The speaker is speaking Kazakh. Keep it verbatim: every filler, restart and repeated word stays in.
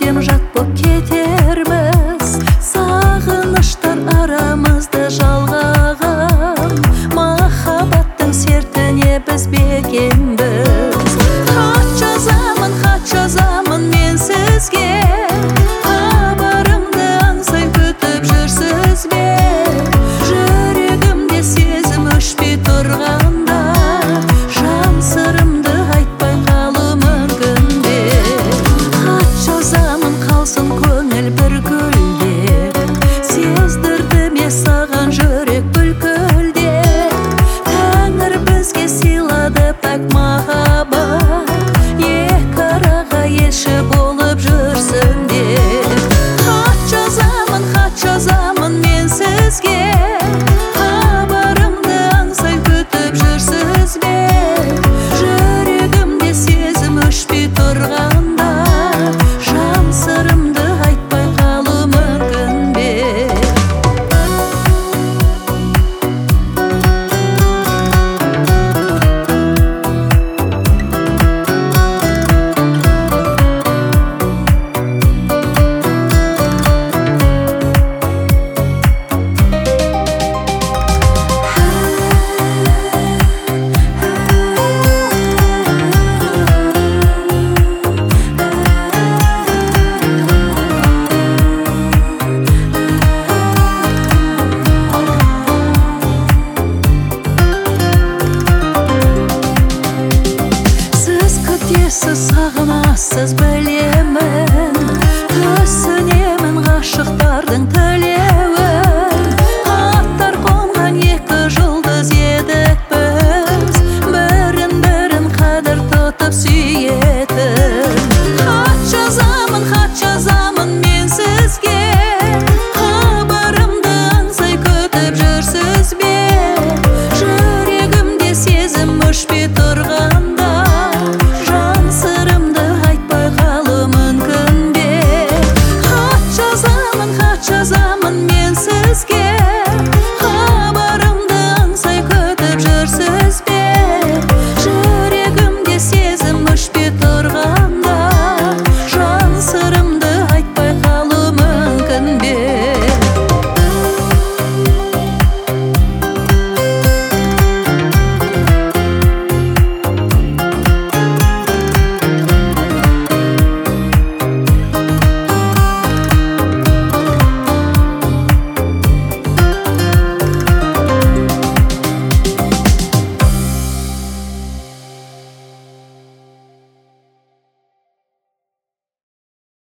әбдем жат боп кетерміз. Сағыныштар арамызды жалғаған, махаббаттың сертіне біз бекенбіз. Хат жазамын, хат жазамын мен сізге, хабарымды аңсай күтіп жүрсіз бе? Жүрегімде сезім өшпей тұрғанда, жан сырымды айтпай қалу мүмкін бе? Хат жазамын, қалсын көңіл бір гүлдеп, сездірді ме саған жүрек бүлкілдеп? Тәңір бізге сыйлады пәк махаббат, екі араға елші болып жүрсін деп. Хат жазамын, хат жазамын мен сізге, хабарымды аңсай күтіп жүрсіз бе? Жүрегімде сезім өшпей тұрғанда, жан сырымды айтпай қалу мүмкін бе? Сіз сағынасыз білемін, түсінемін ғашықтардың тілеуін. Аттар қонған екі жұлдыз едік біз, бірін-бірін қадір тұтып сүйетін. Хат жазамын, хат жазамын